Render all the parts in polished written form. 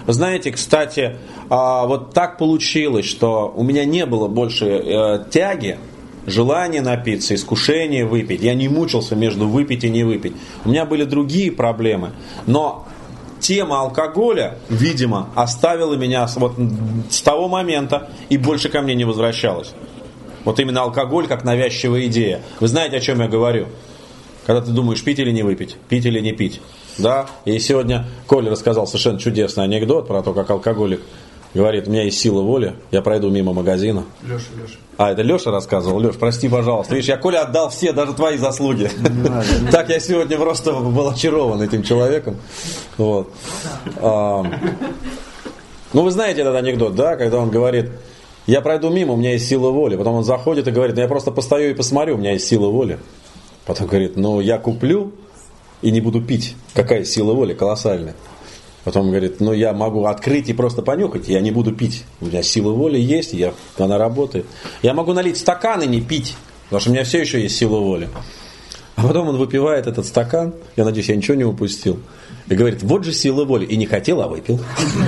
Знаете, кстати, вот так получилось, что у меня не было больше тяги, желания напиться, искушения выпить. Я не мучился между выпить и не выпить. У меня были другие проблемы. Но тема алкоголя, видимо, оставила меня вот с того момента и больше ко мне не возвращалась. Вот именно алкоголь как навязчивая идея. Вы знаете, о чем я говорю? Когда ты думаешь, пить или не выпить, пить или не пить. Да? И сегодня Коля рассказал совершенно чудесный анекдот про то, как алкоголик говорит: у меня есть сила воли, я пройду мимо магазина. Леша. Это Леша рассказывал? Леш, прости, пожалуйста. Видишь, я Коле отдал все, даже твои заслуги. Так я сегодня просто был очарован этим человеком. Вот. Ну, вы знаете этот анекдот, да? Когда он говорит: я пройду мимо, у меня есть сила воли. Потом он заходит и говорит: я просто постою и посмотрю, у меня есть сила воли. Потом говорит: я куплю и не буду пить. Какая сила воли колоссальная. Потом он говорит: я могу открыть и просто понюхать, я не буду пить. У меня сила воли есть, она работает. Я могу налить стакан и не пить, потому что у меня все еще есть сила воли. А потом он выпивает этот стакан, я надеюсь, я ничего не упустил, и говорит: вот же сила воли. И не хотел, а выпил.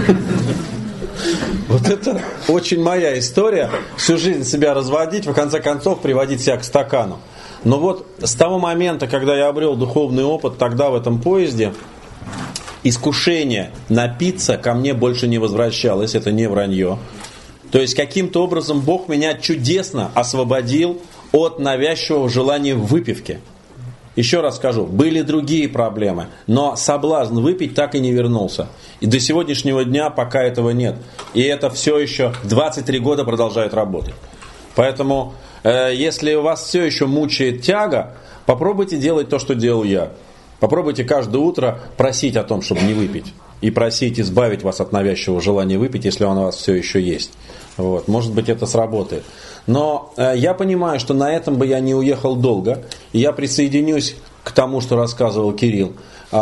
Вот это очень моя история. Всю жизнь себя разводить, в конце концов приводить себя к стакану. Но вот с того момента, когда я обрел духовный опыт, тогда в этом поезде искушение напиться ко мне больше не возвращалось. Это не вранье. То есть каким-то образом Бог меня чудесно освободил от навязчивого желания выпивки. Еще раз скажу, были другие проблемы, но соблазн выпить так и не вернулся. И до сегодняшнего дня пока этого нет. И это все еще 23 года продолжает работать. Поэтому, если у вас все еще мучает тяга, попробуйте делать то, что делал я. Попробуйте каждое утро просить о том, чтобы не выпить. И просить избавить вас от навязчивого желания выпить, если оно у вас все еще есть. Вот. Может быть, это сработает. Но я понимаю, что на этом бы я не уехал долго. И я присоединюсь к тому, что рассказывал Кирилл.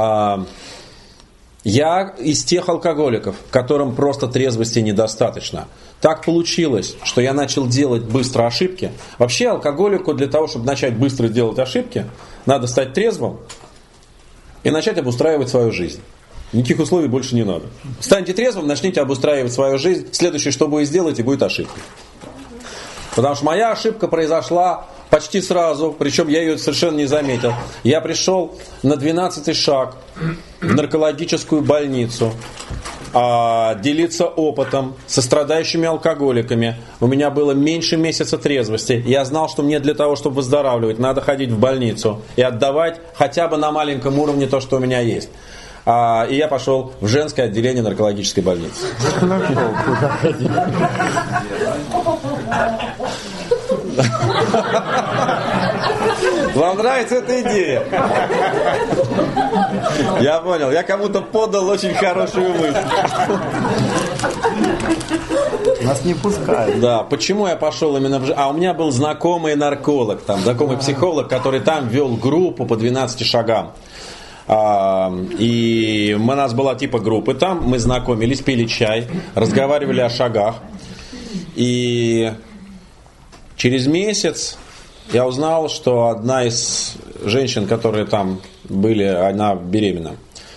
Я из тех алкоголиков, которым просто трезвости недостаточно. Так получилось, что я начал делать быстро ошибки. Вообще алкоголику для того, чтобы начать быстро делать ошибки, надо стать трезвым и начать обустраивать свою жизнь. Никаких условий больше не надо. Станьте трезвым, начните обустраивать свою жизнь. Следующее, что вы сделаете, будет ошибка. Потому что моя ошибка произошла почти сразу, причем я ее совершенно не заметил. Я пришел на 12-й шаг в наркологическую больницу делиться опытом со страдающими алкоголиками. У меня было меньше месяца трезвости. Я знал, что мне для того, чтобы выздоравливать, надо ходить в больницу и отдавать хотя бы на маленьком уровне то, что у меня есть. И я пошел в женское отделение наркологической больницы. Вам нравится эта идея? Я понял, я кому-то подал очень хорошую мысль. Нас не пускают. Да, почему я пошел именно в... у меня был знакомый нарколог, знакомый психолог, который там вел группу по 12 шагам. И у нас была типа группы там, мы знакомились, пили чай, разговаривали о шагах. И через месяц я узнал, что одна из женщин, которые там были, она беременна.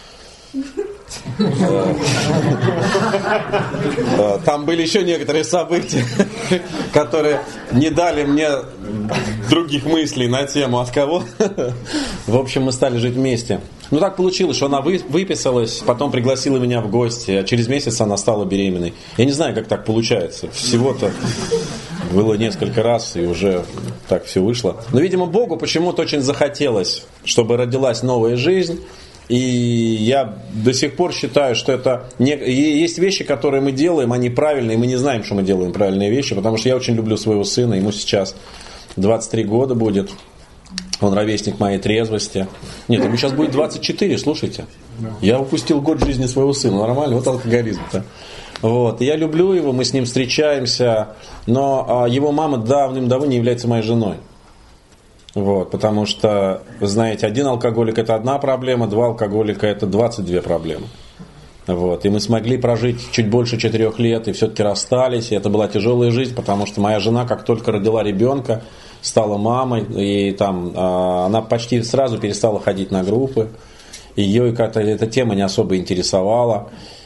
Там были еще некоторые события, которые не дали мне других мыслей на тему от кого. В общем, мы стали жить вместе. Ну так получилось, что она выписалась, потом пригласила меня в гости, а через месяц она стала беременной. Я не знаю, как так получается. Всего-то было несколько раз, и уже так все вышло. Но, видимо, Богу почему-то очень захотелось, чтобы родилась новая жизнь. И я до сих пор считаю, что это есть вещи, которые мы делаем, они правильные, и мы не знаем, что мы делаем правильные вещи, потому что я очень люблю своего сына, ему сейчас 23 года будет, он ровесник моей трезвости. Нет, ему сейчас будет 24, слушайте. Я упустил год жизни своего сына, нормально, вот алкоголизм-то. Вот. И я люблю его, мы с ним встречаемся, но его мама давным-давно не является моей женой. Вот, потому что, вы знаете, один алкоголик это одна проблема, два алкоголика это 22 проблемы. Вот, и мы смогли прожить чуть больше 4 лет и все-таки расстались. И это была тяжелая жизнь, потому что моя жена, как только родила ребенка, стала мамой, и там она почти сразу перестала ходить на группы. Ее как-то эта тема не особо интересовала.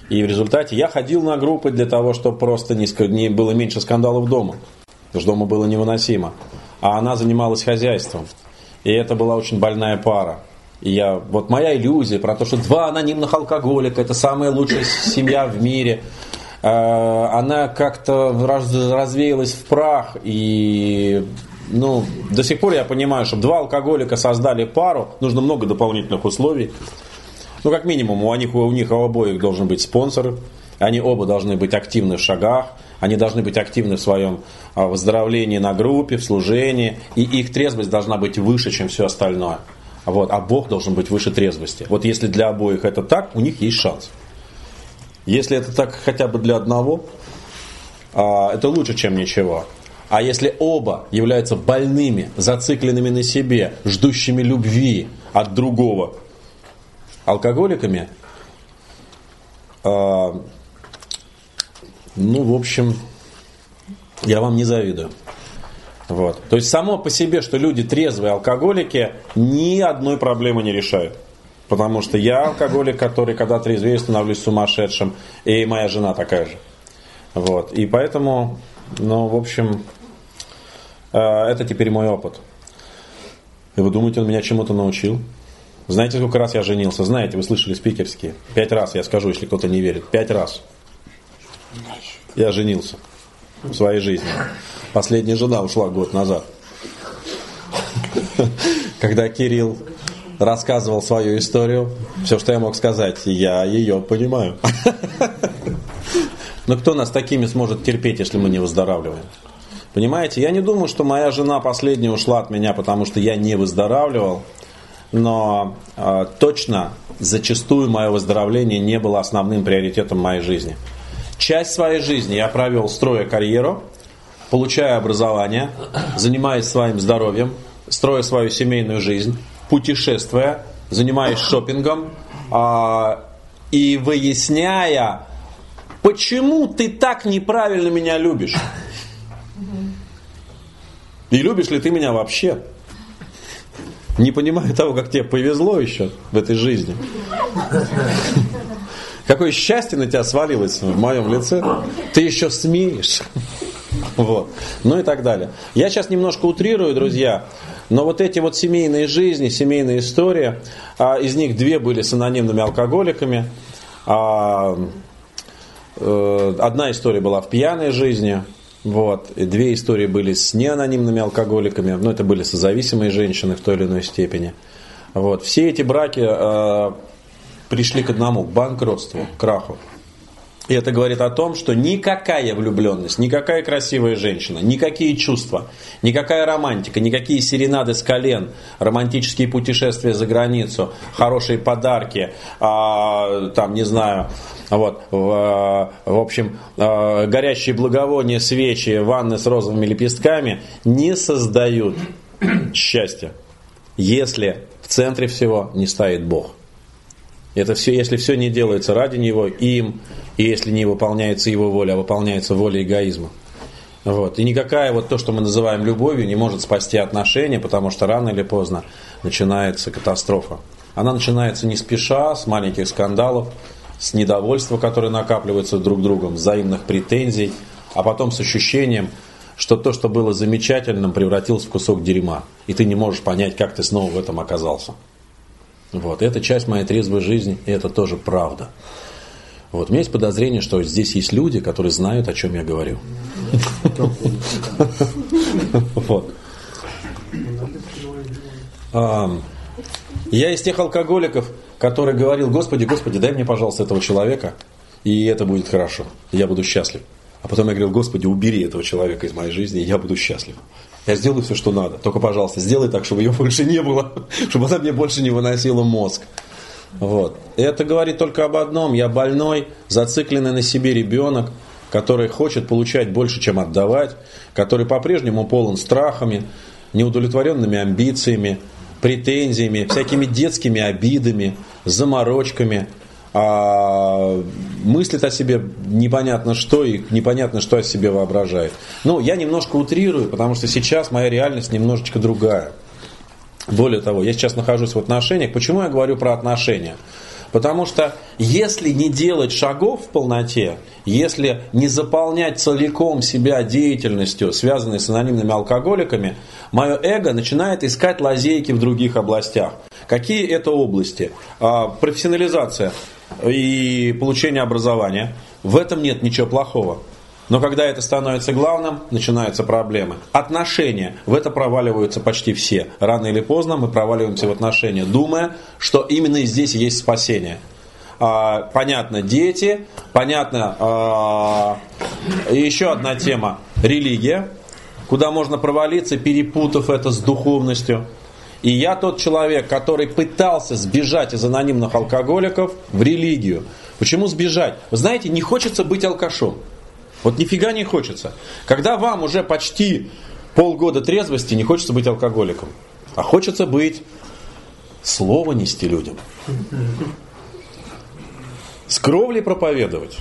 И в результате я ходил на группы для того, чтобы просто не было меньше скандалов дома. Потому что дома было невыносимо. А она занималась хозяйством. И это была очень больная пара. И вот моя иллюзия про то, что 2 анонимных алкоголика, это самая лучшая семья в мире, она как-то развеялась в прах. И до сих пор я понимаю, чтобы 2 алкоголика создали пару, нужно много дополнительных условий. Как минимум, у них у обоих должен быть спонсор, они оба должны быть активны в шагах, они должны быть активны в своем выздоровлении на группе, в служении, и их трезвость должна быть выше, чем все остальное. А Бог должен быть выше трезвости. Вот если для обоих это так, у них есть шанс. Если это так хотя бы для одного, это лучше, чем ничего. А если оба являются больными, зацикленными на себе, ждущими любви от другого, алкоголиками, в общем, я вам не завидую. То есть само по себе, что люди трезвые алкоголики, ни одной проблемы не решают. Потому что я алкоголик, который, когда трезвею, становлюсь сумасшедшим, и моя жена такая же. И поэтому, в общем, это теперь мой опыт. И вы думаете, он меня чему-то научил? Знаете, сколько раз я женился? Знаете, вы слышали спикерские. 5 раз, я скажу, если кто-то не верит. 5 раз я женился в своей жизни. Последняя жена ушла год назад. Когда Кирилл рассказывал свою историю, все, что я мог сказать, я ее понимаю. Но кто нас такими сможет терпеть, если мы не выздоравливаем? Понимаете, я не думаю, что моя жена последняя ушла от меня, потому что я не выздоравливал. Но точно зачастую мое выздоровление не было основным приоритетом моей жизни. Часть своей жизни я провел, строя карьеру, получая образование, занимаясь своим здоровьем, строя свою семейную жизнь, путешествуя, занимаясь шопингом и выясняя, почему ты так неправильно меня любишь. И любишь ли ты меня вообще? Не понимая того, как тебе повезло еще в этой жизни. Какое счастье на тебя свалилось в моем лице. Ты еще смеешь. И так далее. Я сейчас немножко утрирую, друзья. Но эти семейные жизни, семейные истории, из них 2 были с анонимными алкоголиками. Одна история была в пьяной жизни. И 2 истории были с неанонимными алкоголиками. Это были созависимые женщины в той или иной степени. Все эти браки пришли к одному, к банкротству, к краху. И это говорит о том, что никакая влюбленность, никакая красивая женщина, никакие чувства, никакая романтика, никакие серенады с колен, романтические путешествия за границу, хорошие подарки, в общем, горящие благовония, свечи, ванны с розовыми лепестками не создают счастья, если в центре всего не стоит Бог. Это все, если все не делается ради Него, им, и если не выполняется Его воля, а выполняется воля эгоизма. И никакая то, что мы называем любовью, не может спасти отношения, потому что рано или поздно начинается катастрофа. Она начинается не спеша, с маленьких скандалов, с недовольства, которое накапливается друг другом, взаимных претензий, а потом с ощущением, что то, что было замечательным, превратилось в кусок дерьма. И ты не можешь понять, как ты снова в этом оказался. Это часть моей трезвой жизни, и это тоже правда. У меня есть подозрение, что здесь есть люди, которые знают, о чем я говорю. Я из тех алкоголиков, который говорил: Господи, Господи, дай мне, пожалуйста, этого человека, и это будет хорошо, я буду счастлив. А потом я говорил: Господи, убери этого человека из моей жизни, и я буду счастлив. Я сделаю все, что надо. Только, пожалуйста, сделай так, чтобы ее больше не было, чтобы она мне больше не выносила мозг. И это говорит только об одном: я больной, зацикленный на себе ребенок, который хочет получать больше, чем отдавать, который по-прежнему полон страхами, неудовлетворенными амбициями, претензиями, всякими детскими обидами, заморочками, мыслит о себе непонятно что и непонятно что о себе воображает. Я немножко утрирую, потому что сейчас моя реальность немножечко другая. Более того, я сейчас нахожусь в отношениях. Почему я говорю про отношения? Потому что если не делать шагов в полноте, если не заполнять целиком себя деятельностью, связанной с анонимными алкоголиками, мое эго начинает искать лазейки в других областях. Какие это области? Профессионализация и получение образования. В этом нет ничего плохого. Но когда это становится главным, начинаются проблемы. Отношения. В это проваливаются почти все. Рано или поздно мы проваливаемся в отношения, думая, что именно здесь есть спасение. Понятно, дети. Понятно, еще одна тема. Религия. Куда можно провалиться, перепутав это с духовностью. И я тот человек, который пытался сбежать из анонимных алкоголиков в религию. Почему сбежать? Вы знаете, не хочется быть алкашом. Вот нифига не хочется. Когда вам уже почти полгода трезвости, не хочется быть алкоголиком. А хочется быть, слово нести людям. С кровли проповедовать.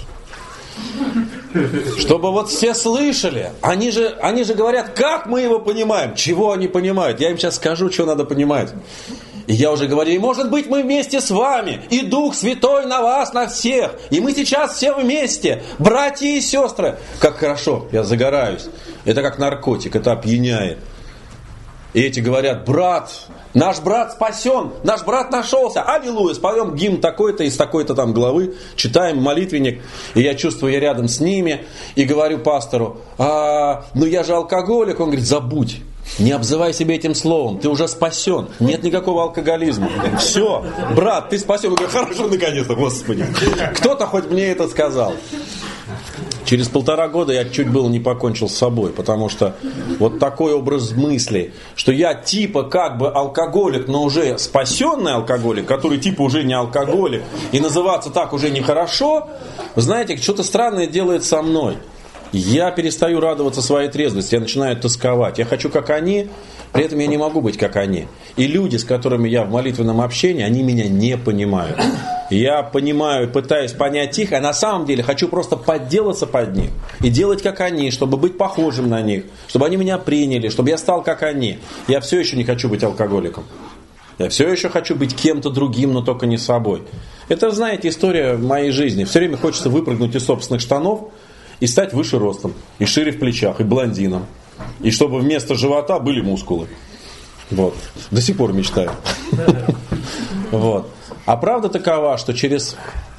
Чтобы вот все слышали. Они же говорят, как мы его понимаем. Чего они понимают? Я им сейчас скажу, что надо понимать. И я уже говорю, и может быть мы вместе с вами, и Дух Святой на вас, на всех, и мы сейчас все вместе, братья и сестры. Как хорошо, я загораюсь. Это как наркотик, это опьяняет. И эти говорят, брат, наш брат спасен, наш брат нашелся, аллилуйя, споем гимн такой-то из такой-то там главы, читаем молитвенник, и я чувствую, я рядом с ними, и говорю пастору, ну я же алкоголик, он говорит, забудь. Не обзывай себя этим словом, ты уже спасен, нет никакого алкоголизма. Все, брат, ты спасен. Я говорю, хорошо, наконец-то, Господи. Кто-то хоть мне это сказал. Через 1,5 года я чуть было не покончил с собой, потому что вот такой образ мысли, что я типа как бы алкоголик, но уже спасенный алкоголик, который типа уже не алкоголик, и называться так уже нехорошо, вы знаете, что-то странное делает со мной. Я перестаю радоваться своей трезвости, я начинаю тосковать. Я хочу как они, при этом я не могу быть как они. И люди, с которыми я в молитвенном общении, они меня не понимают. Я понимаю, пытаюсь понять их, а на самом деле хочу просто подделаться под них. И делать как они, чтобы быть похожим на них, чтобы они меня приняли, чтобы я стал как они. Я все еще не хочу быть алкоголиком. Я все еще хочу быть кем-то другим, но только не собой. Это, знаете, история моей жизни. Все время хочется выпрыгнуть из собственных штанов и стать выше ростом, и шире в плечах, и блондином. И чтобы вместо живота были мускулы. Вот. До сих пор мечтаю. Вот. А правда такова, что через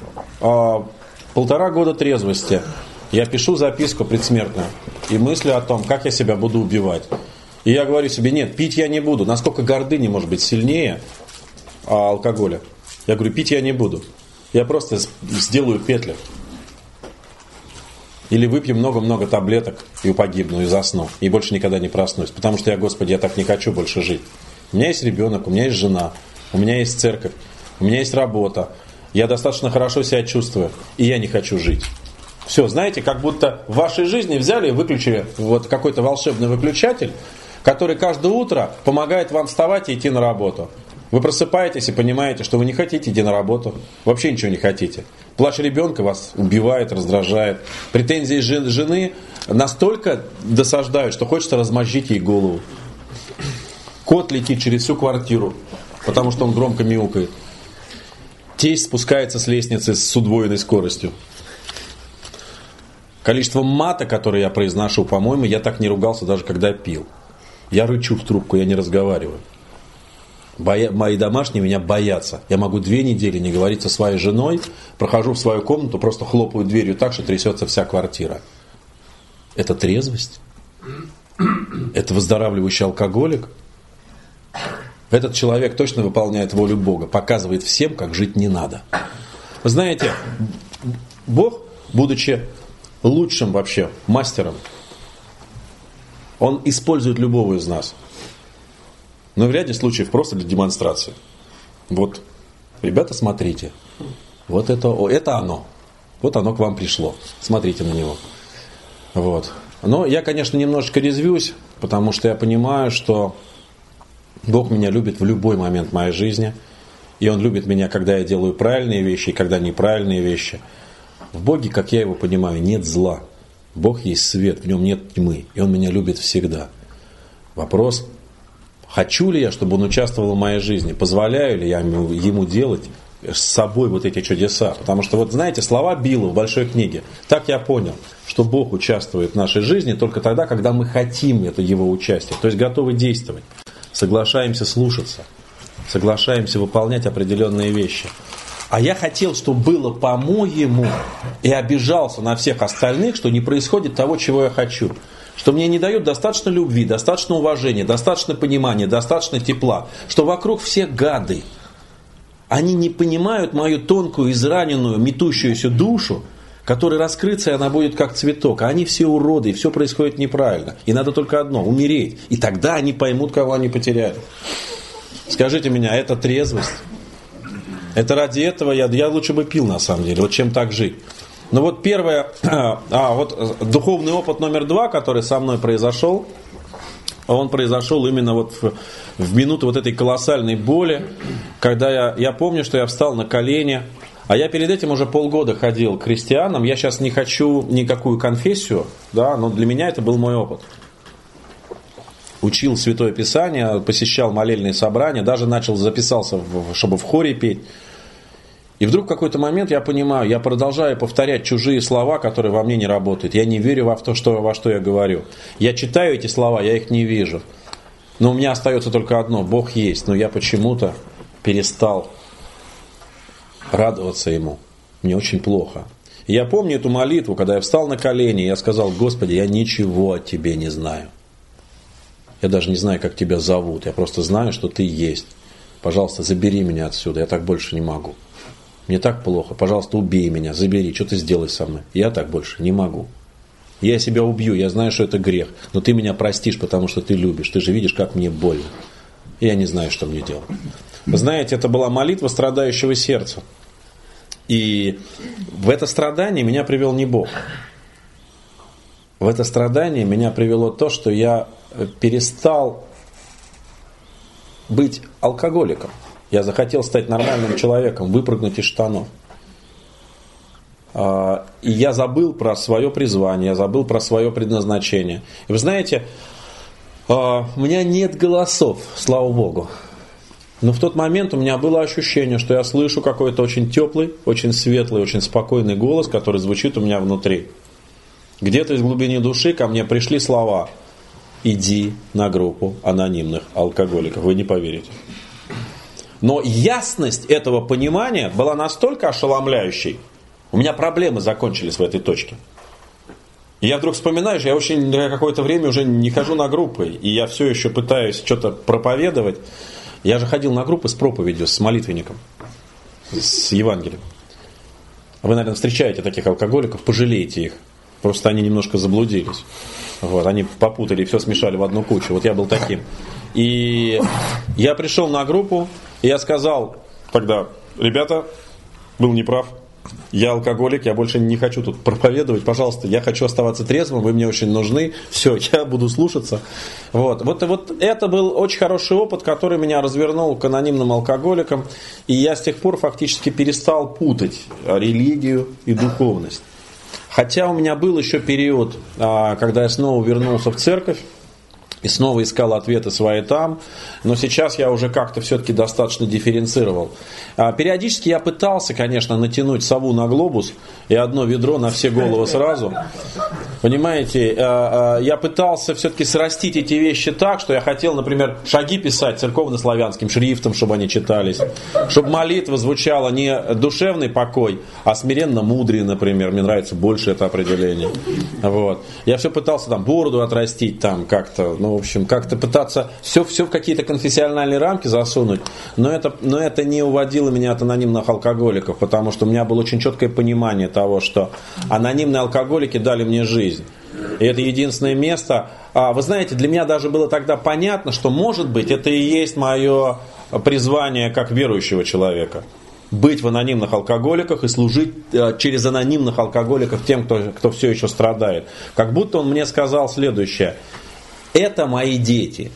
1,5 года трезвости я пишу записку предсмертную и мыслю о том, как я себя буду убивать. И я говорю себе, нет, пить я не буду. Насколько гордыня может быть сильнее алкоголя? Я говорю, пить я не буду. Я просто сделаю петли. Или выпью много-много таблеток и погибну, и засну, и больше никогда не проснусь. Потому что я, Господи, я так не хочу больше жить. У меня есть ребенок, у меня есть жена, у меня есть церковь, у меня есть работа. Я достаточно хорошо себя чувствую, и я не хочу жить. Все, знаете, как будто в вашей жизни взяли и выключили вот какой-то волшебный выключатель, который каждое утро помогает вам вставать и идти на работу. Вы просыпаетесь и понимаете, что вы не хотите идти на работу, вообще ничего не хотите. Плач ребенка вас убивает, раздражает. Претензии жены настолько досаждают, что хочется размозжить ей голову. Кот летит через всю квартиру, потому что он громко мяукает. Тесть спускается с лестницы с удвоенной скоростью. Количество мата, которое я произношу, по-моему, я так не ругался, даже когда пил. Я рычу в трубку, я не разговариваю. Мои домашние меня боятся. Я могу 2 недели не говорить со своей женой, прохожу в свою комнату, просто хлопаю дверью так, что трясется вся квартира. Это трезвость? Это выздоравливающий алкоголик? Этот человек точно выполняет волю Бога, показывает всем, как жить не надо. Вы знаете, Бог, будучи лучшим вообще мастером, Он использует любого из нас. Но в ряде случаев просто для демонстрации. Вот, ребята, смотрите. Вот это оно. Вот оно к вам пришло. Смотрите на него. Вот. Но я, конечно, немножечко резвюсь, потому что я понимаю, что Бог меня любит в любой момент моей жизни. И Он любит меня, когда я делаю правильные вещи и когда неправильные вещи. В Боге, как я его понимаю, нет зла. Бог есть свет, в нем нет тьмы. И Он меня любит всегда. Вопрос: хочу ли я, чтобы Он участвовал в моей жизни? Позволяю ли я ему делать с собой вот эти чудеса. Потому что, вот знаете, слова Билла в большой книге. Так я понял, что Бог участвует в нашей жизни только тогда, когда мы хотим это Его участие. То есть готовы действовать, соглашаемся слушаться, соглашаемся выполнять определенные вещи. А я хотел, чтобы было по-моему, и обижался на всех остальных, что не происходит того, чего я хочу. Что мне не дают достаточно любви, достаточно уважения, достаточно понимания, достаточно тепла. Что вокруг все гады. Они не понимают мою тонкую, израненную, метущуюся душу, которая раскрыться, и она будет как цветок. А они все уроды, и все происходит неправильно. И надо только одно – умереть. И тогда они поймут, кого они потеряли. Скажите мне, а это трезвость? Это ради этого я лучше бы пил, на самом деле, вот чем так жить. Но вот первое, вот духовный опыт номер 2, который со мной произошел, он произошел именно вот в минуту вот этой колоссальной боли, когда я помню, что я встал на колени, а я перед этим уже полгода ходил к христианам, я сейчас не хочу никакую конфессию, да, но для меня это был мой опыт. Учил Святое Писание, посещал молельные собрания, даже записался, чтобы в хоре петь. И вдруг в какой-то момент я понимаю, я продолжаю повторять чужие слова, которые во мне не работают. Я не верю во что я говорю. Я читаю эти слова, я их не вижу. Но у меня остается только одно: Бог есть. Но я почему-то перестал радоваться Ему. Мне очень плохо. И я помню эту молитву, когда я встал на колени, я сказал: Господи, я ничего о Тебе не знаю. Я даже не знаю, как Тебя зовут. Я просто знаю, что Ты есть. Пожалуйста, забери меня отсюда. Я так больше не могу. Мне так плохо. Пожалуйста, убей меня. Забери. Что ты сделай со мной? Я так больше не могу. Я себя убью. Я знаю, что это грех. Но Ты меня простишь, потому что Ты любишь. Ты же видишь, как мне больно. И я не знаю, что мне делать. Вы знаете, это была молитва страдающего сердца. И в это страдание меня привел не Бог. В это страдание меня привело то, что я перестал быть алкоголиком. Я захотел стать нормальным человеком, выпрыгнуть из штанов. И я забыл про свое призвание, я забыл про свое предназначение. И вы знаете, у меня нет голосов, слава Богу. Но в тот момент у меня было ощущение, что я слышу какой-то очень теплый, очень светлый, очень спокойный голос, который звучит у меня внутри. Где-то из глубины души ко мне пришли слова: иди на группу анонимных алкоголиков. Вы не поверите. Но ясность этого понимания была настолько ошеломляющей. У меня проблемы закончились в этой точке. И я вдруг вспоминаю, что я какое-то время уже не хожу на группы. И я все еще пытаюсь что-то проповедовать. Я же ходил на группы с проповедью, с молитвенником, с Евангелием. Вы, наверное, встречаете таких алкоголиков, пожалейте их. Просто они немножко заблудились. Вот, они попутали, все смешали в одну кучу. Вот я был таким. И я пришел на группу, и я сказал тогда: ребята, был неправ. Я алкоголик, я больше не хочу тут проповедовать. Пожалуйста, я хочу оставаться трезвым, вы мне очень нужны. Все, я буду слушаться. Вот это был очень хороший опыт, который меня развернул к анонимным алкоголикам. И я с тех пор фактически перестал путать религию и духовность. Хотя у меня был еще период, когда я снова вернулся в церковь и снова искал ответы свои там, но сейчас я уже как-то все-таки достаточно дифференцировал. Периодически я пытался, конечно, натянуть сову на глобус и одно ведро на все головы сразу. Понимаете, я пытался все-таки срастить эти вещи так, что я хотел, например, шаги писать церковно-славянским шрифтом, чтобы они читались, чтобы молитва звучала не душевный покой, а смиренно-мудрый, например. Мне нравится больше это определение. Вот. Я все пытался там бороду отрастить, там как-то, в общем, как-то пытаться все в какие-то конфессиональные рамки засунуть, но это не уводило меня от анонимных алкоголиков, потому что у меня было очень четкое понимание того, что анонимные алкоголики дали мне жизнь. И это единственное место. Вы знаете, для меня даже было тогда понятно, что, может быть, это и есть мое призвание как верующего человека. Быть в анонимных алкоголиках и служить через анонимных алкоголиков тем, кто все еще страдает. Как будто он мне сказал следующее: это мои дети.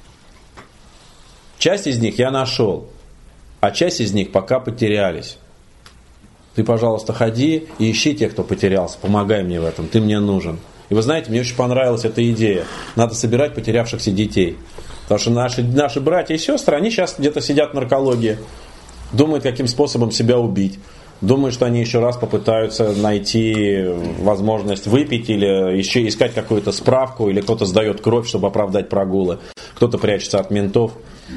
Часть из них я нашел, а часть из них пока потерялись. Ты, пожалуйста, ходи и ищи тех, кто потерялся. Помогай мне в этом, ты мне нужен. И вы знаете, мне очень понравилась эта идея. Надо собирать потерявшихся детей. Потому что наши братья и сестры, они сейчас где-то сидят в наркологии. думают, каким способом себя убить, думают, что они еще раз попытаются найти возможность выпить или еще искать какую-то справку, или кто-то сдает кровь, чтобы оправдать прогулы, кто-то прячется от ментов,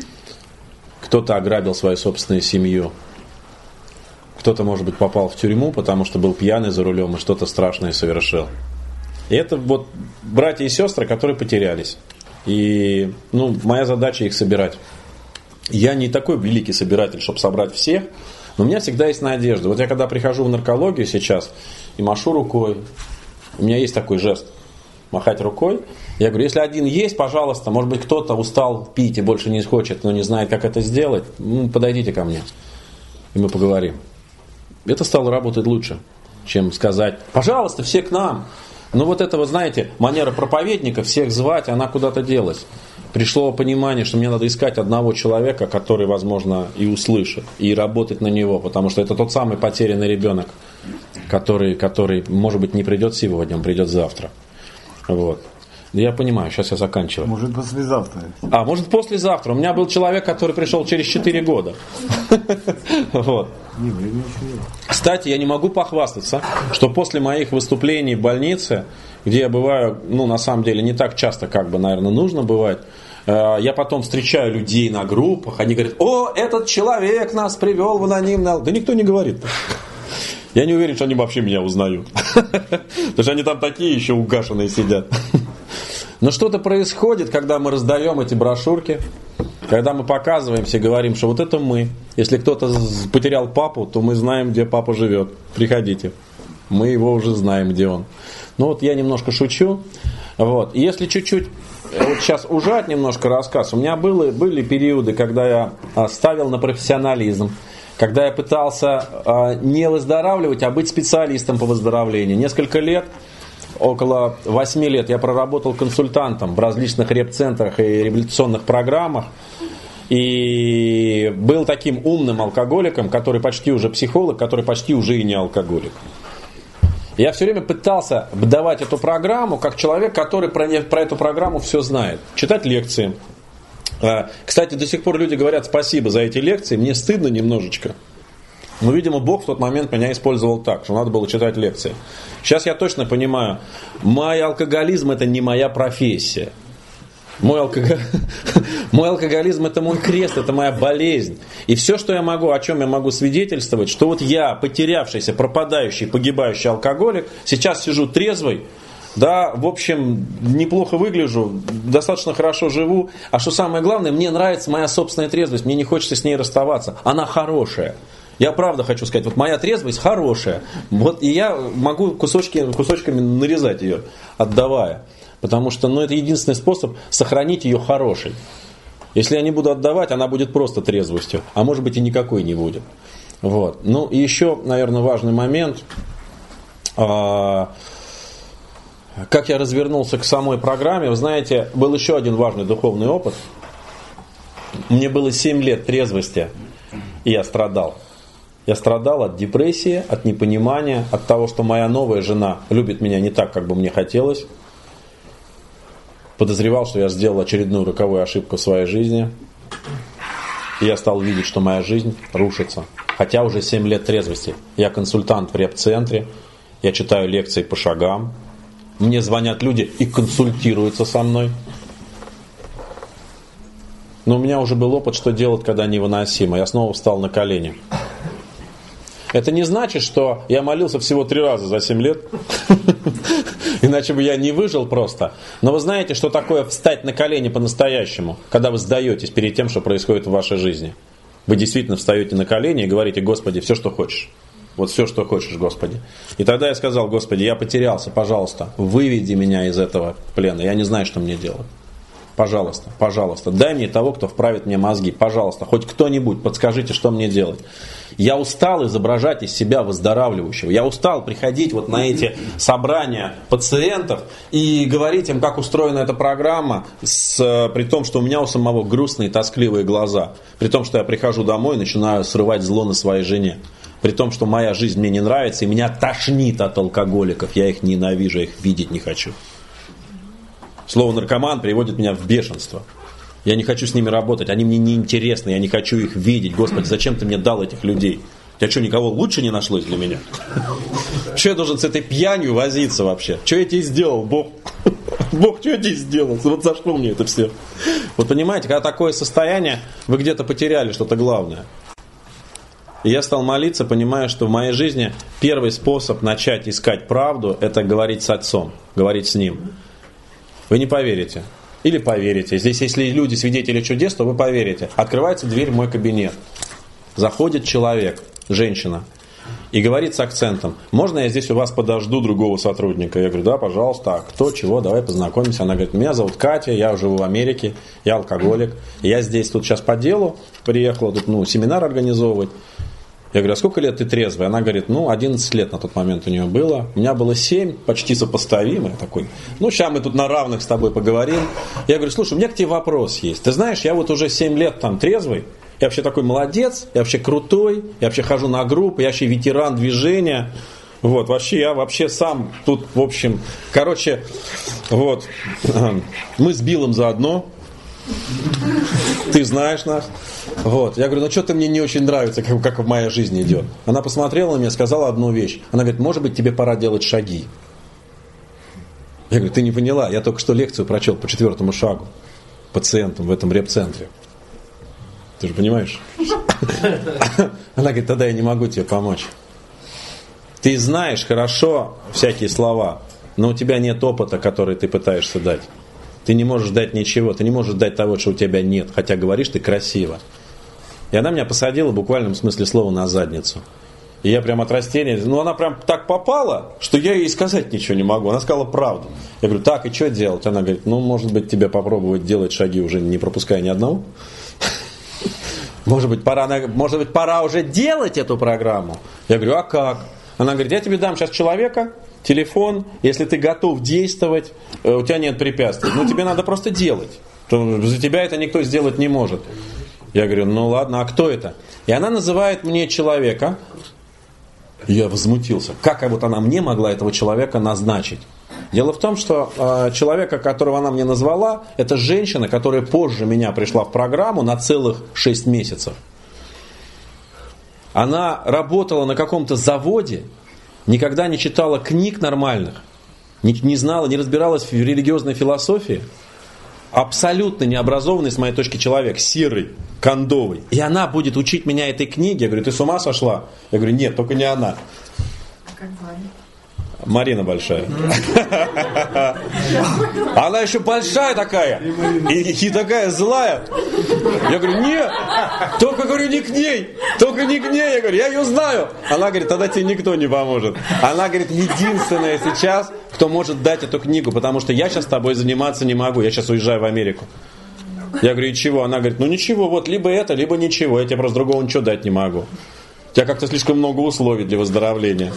кто-то ограбил свою собственную семью, кто-то, может быть, попал в тюрьму, потому что был пьяный за рулем и что-то страшное совершил. И это вот братья и сестры, которые потерялись. И моя задача их собирать. Я не такой великий собиратель, чтобы собрать всех, но у меня всегда есть надежда. Вот я когда прихожу в наркологию сейчас и машу рукой, у меня есть такой жест, махать рукой. Я говорю, если один есть, пожалуйста, может быть, кто-то устал пить и больше не хочет, но не знает, как это сделать, подойдите ко мне, и мы поговорим. Это стало работать лучше, чем сказать, пожалуйста, все к нам. Но вот это, знаете, манера проповедника, всех звать, она куда-то делась. Пришло понимание, что мне надо искать одного человека, который, возможно, и услышит, и работать на него, потому что это тот самый потерянный ребенок, который, может быть, не придет сегодня, он придет завтра. Вот. Я понимаю, сейчас я заканчиваю. Может, послезавтра. Может, послезавтра. У меня был человек, который пришел через 4 года. Вот. Кстати, я не могу похвастаться, что после моих выступлений в больнице, где я бываю, на самом деле, не так часто, как бы, наверное, нужно бывать, я потом встречаю людей на группах, они говорят, этот человек нас привел в анонимный... Да никто не говорит. Я не уверен, что они вообще меня узнают. Потому что они там такие еще угашенные сидят. Но что-то происходит, когда мы раздаем эти брошюрки, когда мы показываемся и говорим, что вот это мы. Если кто-то потерял папу, то мы знаем, где папа живет. Приходите. Мы его уже знаем, где он. Я немножко шучу. Вот. И если чуть-чуть сейчас ужать немножко рассказ, у меня были периоды, когда я ставил на профессионализм, когда я пытался не выздоравливать, а быть специалистом по выздоровлению. Несколько лет, около 8 лет, я проработал консультантом в различных реп-центрах и реабилитационных программах. И был таким умным алкоголиком, который почти уже психолог, который почти уже и не алкоголик. Я все время пытался давать эту программу как человек, который про эту программу все знает. Читать лекции. Кстати, до сих пор люди говорят спасибо за эти лекции. Мне стыдно немножечко. Но, видимо, Бог в тот момент меня использовал так, что надо было читать лекции. Сейчас я точно понимаю, мой алкоголизм – это не моя профессия. Мой алкоголизм – это мой крест, это моя болезнь. И все, что я могу, о чем я могу свидетельствовать, что вот я, потерявшийся, пропадающий, погибающий алкоголик, сейчас сижу трезвый, да, в общем, неплохо выгляжу, достаточно хорошо живу. А что самое главное, мне нравится моя собственная трезвость, мне не хочется с ней расставаться. Она хорошая. Я правда хочу сказать, вот моя трезвость хорошая. Вот, и я могу кусочками нарезать ее, отдавая. Потому что это единственный способ сохранить ее хорошей. Если я не буду отдавать, она будет просто трезвостью. А может быть и никакой не будет. Вот. И еще, наверное, важный момент. Как я развернулся к самой программе. Вы знаете, был еще один важный духовный опыт. Мне было 7 лет трезвости, и я страдал. Я страдал от депрессии, от непонимания, от того, что моя новая жена любит меня не так, как бы мне хотелось. Подозревал, что я сделал очередную роковую ошибку в своей жизни. И я стал видеть, что моя жизнь рушится. Хотя уже 7 лет трезвости. Я консультант в реп-центре. Я читаю лекции по шагам. Мне звонят люди и консультируются со мной. Но у меня уже был опыт, что делать, когда невыносимо. Я снова встал на колени. Это не значит, что я молился всего 3 раза за 7 лет. Иначе бы я не выжил просто. Но вы знаете, что такое встать на колени по-настоящему, когда вы сдаетесь перед тем, что происходит в вашей жизни. Вы действительно встаете на колени и говорите: Господи, все, что хочешь. Вот все, что хочешь, Господи. И тогда я сказал: Господи, я потерялся, пожалуйста, выведи меня из этого плена. Я не знаю, что мне делать. Пожалуйста, пожалуйста, дай мне того, кто вправит мне мозги. Пожалуйста, хоть кто-нибудь, подскажите, что мне делать. Я устал изображать из себя выздоравливающего. Я устал приходить вот на эти собрания пациентов и говорить им, как устроена эта программа, при том, что у меня у самого грустные, тоскливые глаза. При том, что я прихожу домой и начинаю срывать зло на своей жене. При том, что моя жизнь мне не нравится, и меня тошнит от алкоголиков. Я их ненавижу, я их видеть не хочу. Слово наркоман приводит меня в бешенство. Я не хочу с ними работать, они мне не интересны, я не хочу их видеть. Господи, зачем ты мне дал этих людей? У тебя что, никого лучше не нашлось для меня? Что я должен с этой пьянью возиться вообще? Что я тебе сделал, Бог? Бог, что я тебе сделал? Вот за что мне это все? Вот понимаете, когда такое состояние, вы где-то потеряли что-то главное. И я стал молиться, понимая, что в моей жизни первый способ начать искать правду, это говорить с Отцом, говорить с Ним. Вы не поверите. Или поверите. Здесь, если люди свидетели чудес, то вы поверите. Открывается дверь в мой кабинет. Заходит человек, женщина, и говорит с акцентом: можно я здесь у вас подожду другого сотрудника? Я говорю: да, пожалуйста. А кто, чего, давай познакомимся. Она говорит: меня зовут Катя, я живу в Америке, я алкоголик. Я здесь тут сейчас по делу приехала, тут семинар организовывать. Я говорю: а сколько лет ты трезвый? Она говорит: 11 лет на тот момент у нее было. У меня было 7, почти сопоставимое. Такой: сейчас мы тут на равных с тобой поговорим. Я говорю: слушай, у меня к тебе вопрос есть. Ты знаешь, я вот уже 7 лет там трезвый. Я вообще такой молодец, я вообще крутой, я вообще хожу на группы, я вообще ветеран движения. Вот, я вообще сам тут, в общем, мы с Биллом заодно. Ты знаешь нас. Вот. Я говорю: что-то мне не очень нравится, как в моей жизни идет. Она посмотрела на меня, сказала одну вещь. Она говорит: может быть, тебе пора делать шаги. Я говорю: ты не поняла, я только что лекцию прочел по 4 шагу пациентам в этом реп-центре. Ты же понимаешь? Она говорит: тогда я не могу тебе помочь. Ты знаешь хорошо всякие слова, но у тебя нет опыта, который ты пытаешься дать. Ты не можешь дать ничего, ты не можешь дать того, что у тебя нет, хотя говоришь ты красиво. И она меня посадила в буквальном смысле слова на задницу. И я прям от растения, она прям так попала, что я ей сказать ничего не могу. Она сказала правду. Я говорю: так, и что делать? Она говорит: может быть, тебе попробовать делать шаги, уже не пропуская ни одного? Может быть, пора уже делать эту программу? Я говорю: а как? Она говорит: я тебе дам сейчас человека, телефон, если ты готов действовать, у тебя нет препятствий. Тебе надо просто делать. За тебя это никто сделать не может. Я говорю: ладно, а кто это? И она называет мне человека. Я возмутился. Как вот она мне могла этого человека назначить? Дело в том, что человека, которого она мне назвала, это женщина, которая позже меня пришла в программу на целых 6 месяцев. Она работала на каком-то заводе, никогда не читала книг нормальных, не знала, не разбиралась в религиозной философии. Абсолютно необразованный, с моей точки, человек, серый, кондовый. И она будет учить меня этой книге. Я говорю: ты с ума сошла? Я говорю: нет, только не она. Как звали? Марина большая. Она еще большая такая. И такая злая. Я говорю: нет, только, говорю, не к ней. Только не к ней. Я говорю: я ее знаю. Она говорит: тогда тебе никто не поможет. Она говорит: единственная сейчас, кто может дать эту книгу, потому что я сейчас с тобой заниматься не могу. Я сейчас уезжаю в Америку. Я говорю: и чего? Она говорит: ничего, вот либо это, либо ничего. Я тебе просто другого ничего дать не могу. У тебя как-то слишком много условий для выздоровления.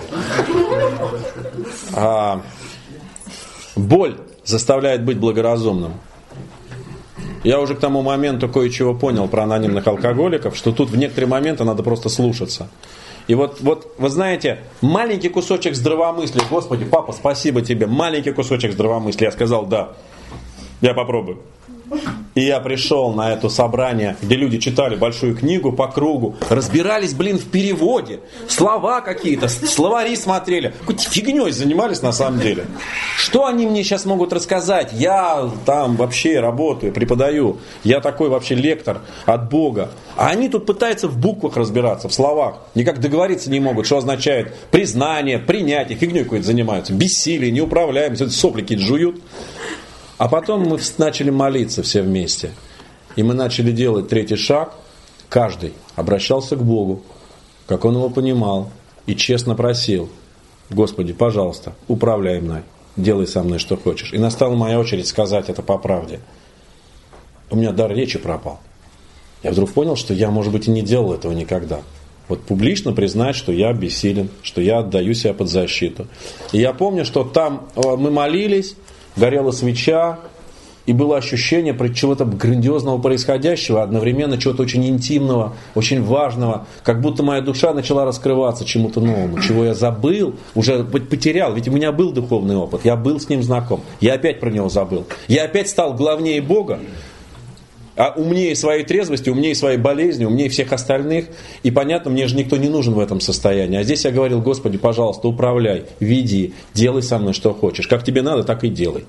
Боль заставляет быть благоразумным. Я уже к тому моменту кое-чего понял про анонимных алкоголиков, что тут в некоторые моменты надо просто слушаться. И вот вы знаете, маленький кусочек здравомыслия. Господи, папа, спасибо тебе. Маленький кусочек здравомыслия. Я сказал: да, я попробую. И я пришел на это собрание, где люди читали большую книгу по кругу, разбирались, в переводе, слова какие-то, словари смотрели, какой-то фигней занимались на самом деле. Что они мне сейчас могут рассказать? Я там вообще работаю, преподаю, я такой вообще лектор от Бога. А они тут пытаются в буквах разбираться, в словах, никак договориться не могут, что означает признание, принятие, фигней какой-то занимаются, бессилие, неуправляемость, сопли какие-то жуют. А потом мы начали молиться все вместе. И мы начали делать 3-й шаг. Каждый обращался к Богу, как он его понимал, и честно просил: Господи, пожалуйста, управляй мной, делай со мной что хочешь. И настала моя очередь сказать это по правде. У меня дар речи пропал. Я вдруг понял, что я, может быть, и не делал этого никогда. Вот публично признать, что я бессилен, что я отдаю себя под защиту. И я помню, что там мы молились, горела свеча, и было ощущение чего-то грандиозного происходящего, одновременно чего-то очень интимного, очень важного, как будто моя душа начала раскрываться чему-то новому, чего я забыл, уже потерял, ведь у меня был духовный опыт, я был с ним знаком, я опять про него забыл, я опять стал главнее Бога, А умнее своей трезвости, умнее своей болезни, умнее всех остальных. И понятно, мне же никто не нужен в этом состоянии. А здесь я говорил: Господи, пожалуйста, управляй, веди, делай со мной что хочешь. Как тебе надо, так и делай.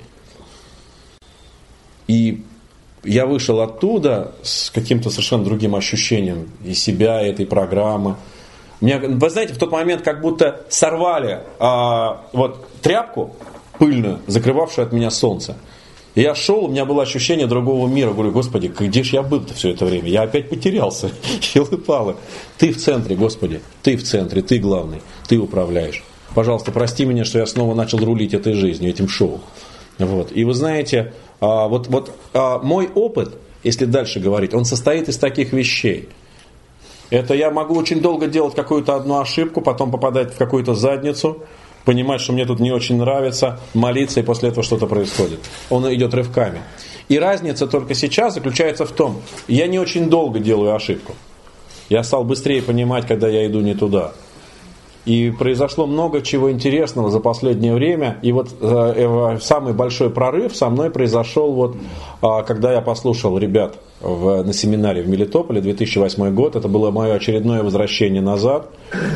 И я вышел оттуда с каким-то совершенно другим ощущением и себя, и этой программы. Меня, вы знаете, в тот момент как будто сорвали тряпку пыльную, закрывавшую от меня солнце. И я шел, у меня было ощущение другого мира. Говорю: Господи, где же я был-то все это время? Я опять потерялся. Елы-палы. Ты в центре, Господи. Ты в центре, ты главный. Ты управляешь. Пожалуйста, прости меня, что я снова начал рулить этой жизнью, этим шоу. Вот. И вы знаете, мой опыт, если дальше говорить, он состоит из таких вещей. Это я могу очень долго делать какую-то одну ошибку, потом попадать в какую-то задницу, понимать, что мне тут не очень нравится, молиться, и после этого что-то происходит. Он идет рывками. И разница только сейчас заключается в том, я не очень долго делаю ошибку. Я стал быстрее понимать, когда я иду не туда. И произошло много чего интересного за последнее время. И вот самый большой прорыв со мной произошел, когда я послушал ребят на семинаре в Мелитополе, 2008 год. Это было мое очередное возвращение назад.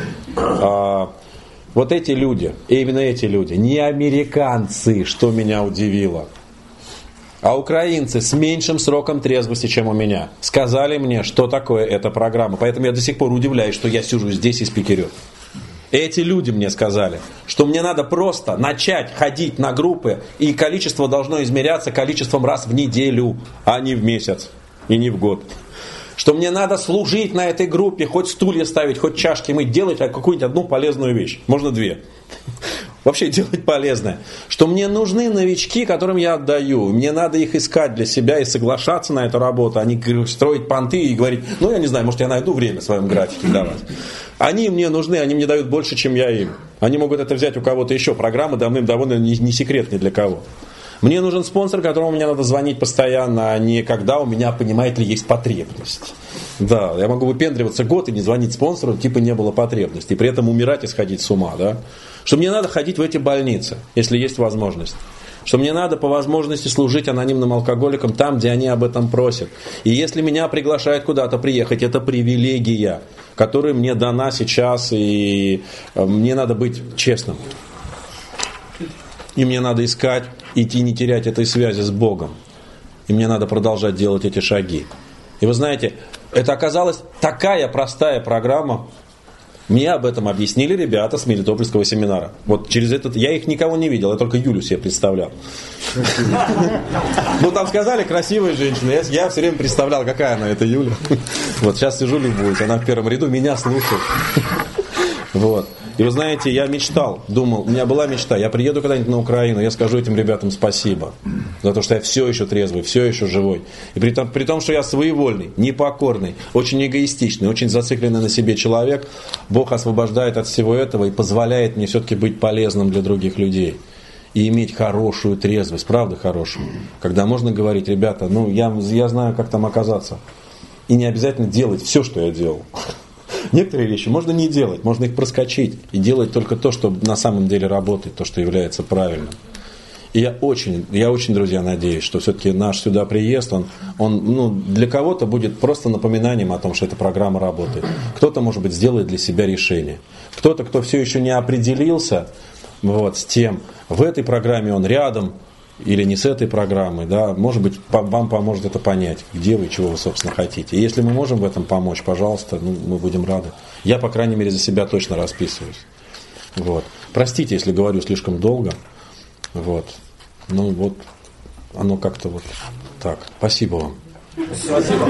Вот эти люди, именно эти люди, не американцы, что меня удивило, а украинцы с меньшим сроком трезвости, чем у меня, сказали мне, что такое эта программа. Поэтому я до сих пор удивляюсь, что я сижу здесь и спикерю. Эти люди мне сказали, что мне надо просто начать ходить на группы, и количество должно измеряться количеством раз в неделю, а не в месяц и не в год. Что мне надо служить на этой группе, хоть стулья ставить, хоть чашки мыть, делать какую-нибудь одну полезную вещь. Можно две. Вообще делать полезное. Что мне нужны новички, которым я отдаю. Мне надо их искать для себя и соглашаться на эту работу, а не строить понты и говорить: я не знаю, может, я найду время в своем графике для вас. Они мне нужны, они мне дают больше, чем я им. Они могут это взять у кого-то еще. Программы давным-давно не секрет ни для кого. Мне нужен спонсор, которому мне надо звонить постоянно, а не когда у меня, понимаете ли, есть потребность. Да, я могу выпендриваться год и не звонить спонсору, типа не было потребности, и при этом умирать и сходить с ума, да. Что мне надо ходить в эти больницы, если есть возможность. Что мне надо по возможности служить анонимным алкоголикам там, где они об этом просят. И если меня приглашают куда-то приехать, это привилегия, которая мне дана сейчас, и мне надо быть честным. И мне надо искать, идти, не терять этой связи с Богом. И мне надо продолжать делать эти шаги. И вы знаете, это оказалась такая простая программа. Мне об этом объяснили ребята с Мелитопольского семинара. Вот через этот, я их никого не видел, я только Юлю себе представлял. Там сказали: красивая женщина. Я все время представлял, какая она, это Юля. Вот сейчас сижу, любуюсь, она в первом ряду, меня слушает. Вот. И вы знаете, я мечтал, думал, у меня была мечта, я приеду когда-нибудь на Украину, я скажу этим ребятам спасибо за то, что я все еще трезвый, все еще живой. И при том, что я своевольный, непокорный, очень эгоистичный, очень зацикленный на себе человек, Бог освобождает от всего этого и позволяет мне все-таки быть полезным для других людей. И иметь хорошую трезвость, правда хорошую. Когда можно говорить: ребята, я знаю, как там оказаться. И не обязательно делать все, что я делал. Некоторые вещи можно не делать, можно их проскочить и делать только то, что на самом деле работает, то, что является правильным. И я очень, друзья, надеюсь, что все-таки наш сюда приезд, он для кого-то будет просто напоминанием о том, что эта программа работает. Кто-то, может быть, сделает для себя решение. Кто-то, кто все еще не определился с тем, в этой программе он рядом или не с этой программой, да, может быть, вам поможет это понять, где вы, чего вы, собственно, хотите. И если мы можем в этом помочь, пожалуйста, мы будем рады. Я, по крайней мере, за себя точно расписываюсь. Простите, если говорю слишком долго. Оно как-то так. Спасибо вам. Спасибо.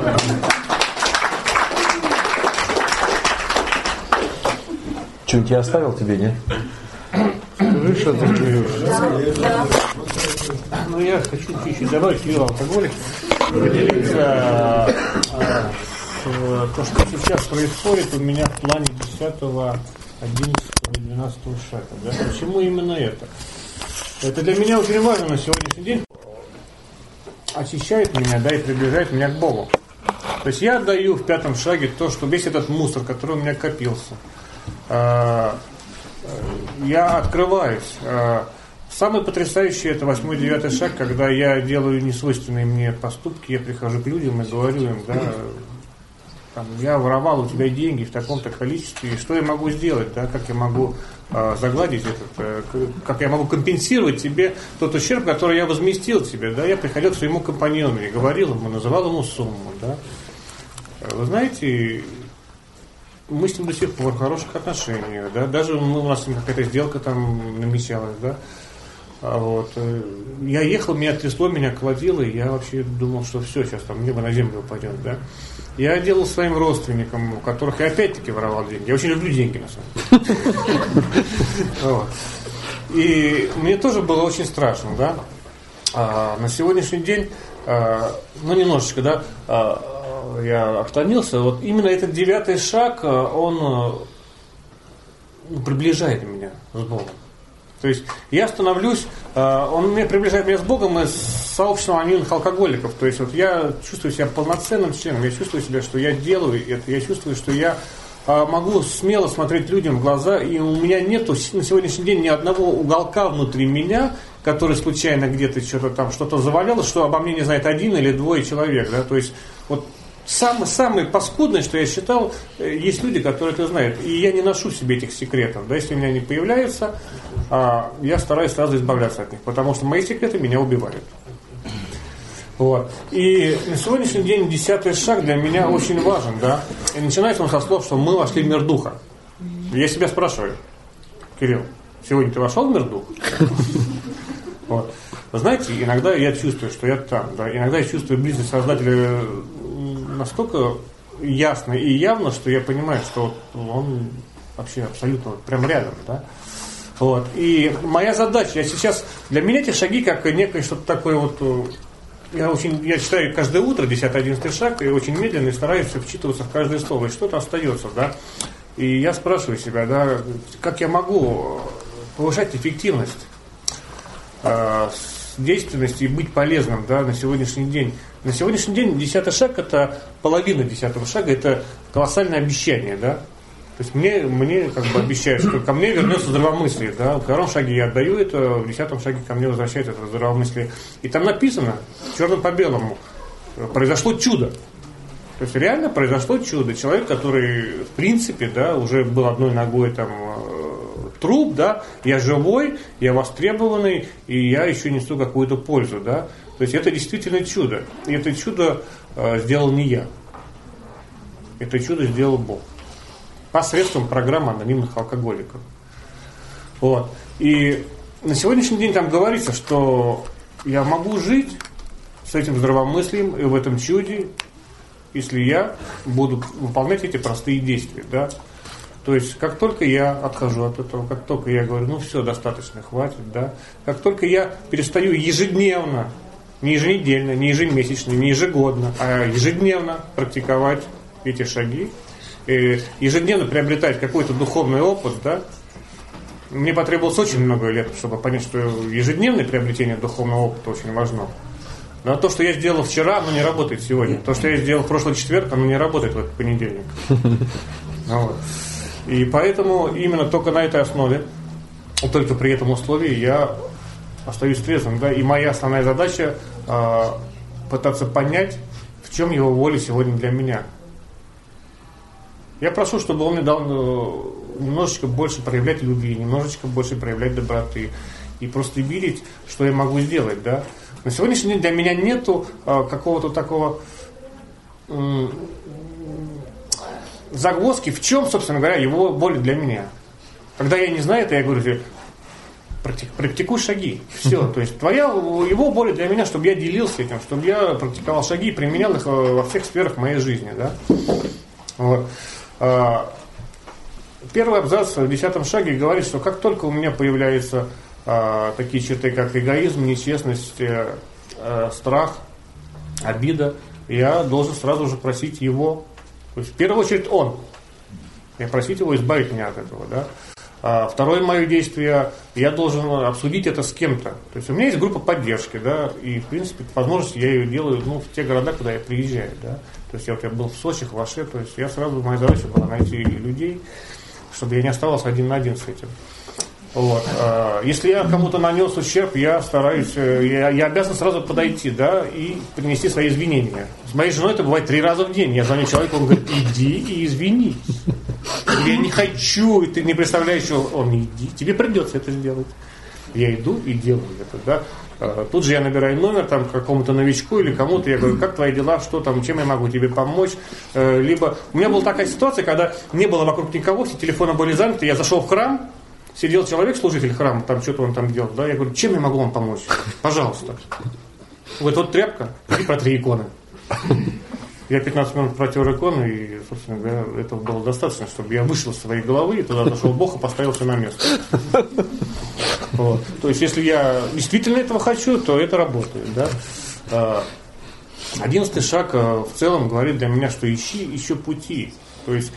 Что-нибудь я оставил тебе, нет? Скажи, что ты берешь. Я хочу чуть-чуть добавить, пью алкоголик, поделиться то, что сейчас происходит у меня в плане 10, 11 и 12 шага. Да? Почему именно это? Это для меня очень важно на сегодняшний день. Очищает меня, и приближает меня к Богу. То есть я отдаю в 5 шаге то, что весь этот мусор, который у меня копился, я открываюсь Самый потрясающий — это 8-9 шаг, когда я делаю несвойственные мне поступки, я прихожу к людям и говорю им, да, там, я воровал у тебя деньги в таком-то количестве, и что я могу сделать, да, как я могу загладить этот, как я могу компенсировать тебе тот ущерб, который я возместил тебе, да, я приходил к своему компаньону и говорил ему, называл ему сумму, да. Вы знаете, мы с ним до сих пор в хороших отношениях, да, даже у нас какая-то сделка там намечалась, да. Вот. Я ехал, меня трясло, меня колотило, и я вообще думал, что все, сейчас там небо на землю упадет, да. Я делал своим родственникам, у которых я опять-таки воровал деньги. Я очень люблю деньги, на самом деле. И мне тоже было очень страшно, да. На сегодняшний день, ну немножечко, да, я отклонился. Вот именно этот 9 шаг, он приближает меня с Богом. То есть я становлюсь, он меня приближает меня с Богом и с сообществом анонимных алкоголиков. То есть вот я чувствую себя полноценным членом, я чувствую себя, что я делаю это, я чувствую, что я могу смело смотреть людям в глаза, и у меня нету на сегодняшний день ни одного уголка внутри меня, который случайно где-то что-то там, что-то завалялось, что обо мне не знает 1 или 2 человек. Да? То есть вот самое паскудное, что я считал, есть люди, которые это знают. И я не ношу себе этих секретов. Да? Если у меня они появляются, я стараюсь сразу избавляться от них, потому что мои секреты меня убивают. Вот. И на сегодняшний день 10 шаг для меня очень важен. Да? И начинается он со слов, что мы вошли в мир духа. Я себя спрашиваю: Кирилл, сегодня ты вошел в мир духа? Вот. Вы знаете, иногда я чувствую, что я там. Да? Иногда я чувствую близость Создателя настолько ясно и явно, что я понимаю, что он вообще абсолютно прям рядом, да. Вот. И моя задача, я сейчас, для меня эти шаги как некое что-то такое вот, я читаю каждое утро 10-11 шаг и очень медленно стараюсь вчитываться в каждое слово, и что-то остается, да. И я спрашиваю себя, да, как я могу повышать эффективность, действенность и быть полезным, да, на сегодняшний день. На сегодняшний день 10 шаг — это половина 10 шага, это колоссальное обещание, да. То есть мне как бы обещают, что ко мне вернется здравомыслие, да. В 2 шаге я отдаю это, в 10 шаге ко мне возвращается это здравомыслие. И там написано черным по белому: произошло чудо. То есть реально произошло чудо. Человек, который в принципе, да, уже был одной ногой там труп, да, я живой, я востребованный, и я еще несу какую-то пользу, да. То есть это действительно чудо. И это чудо сделал не я. Это чудо сделал Бог. Посредством программы анонимных алкоголиков. Вот. И на сегодняшний день там говорится, что я могу жить с этим здравомыслием и в этом чуде, если я буду выполнять эти простые действия, да. То есть, как только я отхожу от этого, как только я говорю, ну все, достаточно, хватит, да. Как только я перестаю ежедневно, не еженедельно, не ежемесячно, не ежегодно, а ежедневно практиковать эти шаги, ежедневно приобретать какой-то духовный опыт, да. Мне потребовалось очень много лет, чтобы понять, что ежедневное приобретение духовного опыта очень важно. Но то, что я сделал вчера, оно не работает сегодня. То, что я сделал в прошлый четверг, оно не работает в этот понедельник. Вот. И поэтому именно только на этой основе, только при этом условии я остаюсь трезвым. Да? И моя основная задача пытаться понять, в чем его воля сегодня для меня. Я прошу, чтобы он мне дал немножечко больше проявлять любви, немножечко больше проявлять доброты. И просто видеть, что я могу сделать. Да? На сегодняшний день для меня нету какого-то такого загвоздки, в чем, собственно говоря, его воля для меня. Когда я не знаю это, я говорю: практикуй шаги. Все. То есть его воля для меня, чтобы я делился этим, чтобы я практиковал шаги и применял их во всех сферах моей жизни. Да? Вот. Первый абзац в 10 шаге говорит, что как только у меня появляются такие черты, как эгоизм, нечестность, страх, обида, я должен сразу же просить его, то есть в первую очередь он, я просить его избавить меня от этого, да. Второе мое действие, я должен обсудить это с кем-то. То есть у меня есть группа поддержки, да, и в принципе по возможности я ее делаю, в те города, куда я приезжаю, да. То есть я был в Сочи, в Аше, то есть я сразу, моя задача была найти людей, чтобы я не оставался один на один с этим. Вот. Если я кому-то нанес ущерб, я стараюсь, я обязан сразу подойти, да, и принести свои извинения. С моей женой это бывает 3 раза в день. Я звоню человеку, он говорит, иди и извинись. Я не хочу, и ты не представляешь, что он иди, тебе придется это сделать. Я иду и делаю это, да. Тут же я набираю номер там какому-то новичку или кому-то, я говорю, как твои дела, что там, чем я могу тебе помочь. Либо у меня была такая ситуация, когда не было вокруг никого, все телефоны были заняты, я зашел в храм, сидел человек, служитель храма, там что-то он там делал, да, я говорю, чем я могу вам помочь? Пожалуйста. Говорит, вот тряпка и протри иконы. Я 15 минут протер иконы, и, собственно говоря, этого было достаточно, чтобы я вышел из своей головы, и туда зашел Бог и поставил все на место. Вот. То есть, если я действительно этого хочу, то это работает, да. 11 шаг в целом говорит для меня, что ищи еще пути. То есть,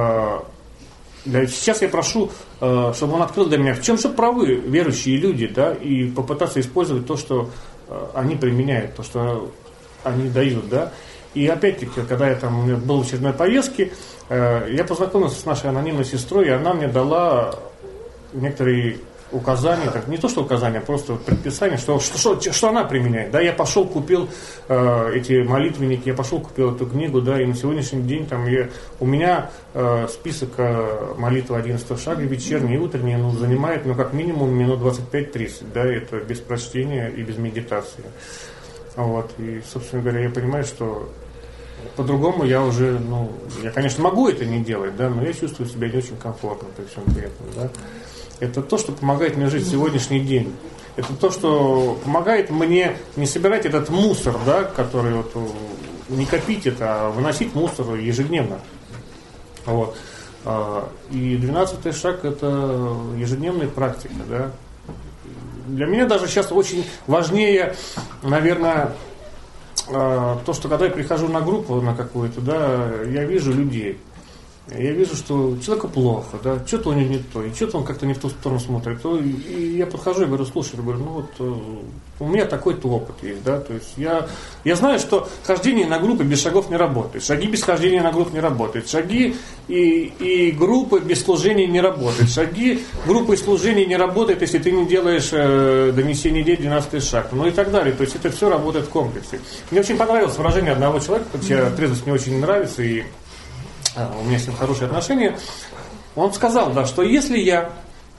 сейчас я прошу, чтобы он открыл для меня, в чем же правы верующие люди, да, и попытаться использовать то, что они применяют, то, что они дают, да. И опять-таки, когда я там был в очередной поездке, я познакомился с нашей анонимной сестрой, и она мне дала некоторые указания, так, не то что указания, а просто предписания, что она применяет. Да, я пошел, купил эти молитвенники, я пошел, купил эту книгу, да, и на сегодняшний день там у меня список молитвы 11 шага, вечерний и утренний, занимает, как минимум минут 25-30, да, это без прочтения и без медитации. Вот, и, собственно говоря, я понимаю, что по-другому я уже, я, конечно, могу это не делать, да, но я чувствую себя не очень комфортно при всем при этом, да. Это то, что помогает мне жить сегодняшний день. Это то, что помогает мне не собирать этот мусор, да, который вот, не копить это, а выносить мусор ежедневно. Вот. И 12-й шаг – это ежедневная практика, да. Для меня даже сейчас очень важнее, наверное, то, что когда я прихожу на группу на какую-то, да, я вижу людей. Я вижу, что человеку плохо, да, что-то у него не то, и что-то он как-то не в ту сторону смотрит. И я подхожу и говорю, слушай, у меня такой-то опыт есть, да, то есть я знаю, что хождение на группы без шагов не работает, шаги без хождения на группу не работают, шаги и группы без служения не работают, шаги, группы и служения не работают, если ты не делаешь донесение идей 12 шаг, и так далее, то есть это все работает в комплексе. Мне очень понравилось выражение одного человека, хотя трезвость мне очень нравится, и у меня с ним хорошие отношения. Он сказал, да, что если я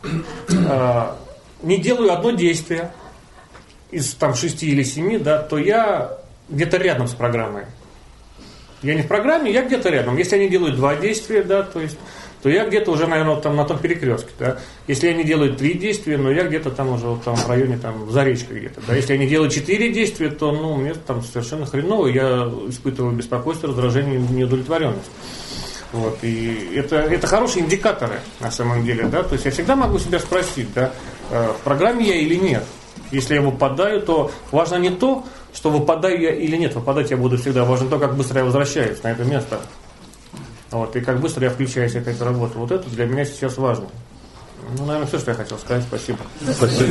не делаю одно действие из 6 или 7, да, то я где-то рядом с программой. Я не в программе, я где-то рядом. Если я не делаю 2 действия, да, то я где-то уже, наверное, на том перекрестке. Да. Если я не делаю 3 действия, я где-то там уже в районе в Заречье где-то. Да. Если я не делаю 4 действия, то мне там совершенно хреново, я испытываю беспокойство, раздражение, неудовлетворенность. Вот, и это хорошие индикаторы на самом деле, да, то есть я всегда могу себя спросить, да, в программе я или нет. Если я выпадаю, то важно не то, что выпадаю я или нет, выпадать я буду всегда, важно то, как быстро я возвращаюсь на это место, вот, и как быстро я включаюсь в эту работу. Вот это для меня сейчас важно. Наверное, все, что я хотел сказать. Спасибо. Спасибо.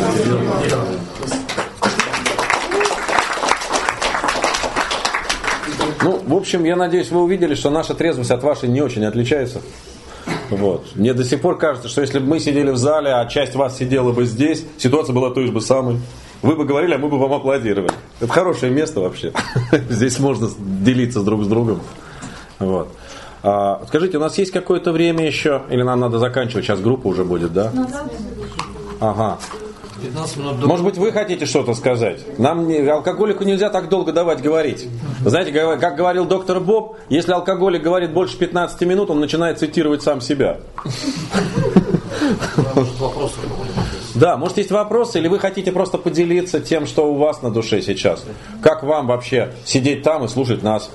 В общем, я надеюсь, вы увидели, что наша трезвость от вашей не очень отличается. Вот. Мне до сих пор кажется, что если бы мы сидели в зале, а часть вас сидела бы здесь, ситуация была той же самой. Вы бы говорили, а мы бы вам аплодировали. Это хорошее место вообще. Здесь можно делиться друг с другом. Вот. Скажите, у нас есть какое-то время еще? Или нам надо заканчивать? Сейчас группа уже будет, да? Ага. 15 минут до... Может быть, вы хотите что-то сказать? Алкоголику нельзя так долго давать говорить. Знаете, как говорил доктор Боб, если алкоголик говорит больше 15 минут, он начинает цитировать сам себя. Да, может, есть вопросы, или вы хотите просто поделиться тем, что у вас на душе сейчас? Как вам вообще сидеть там и слушать нас?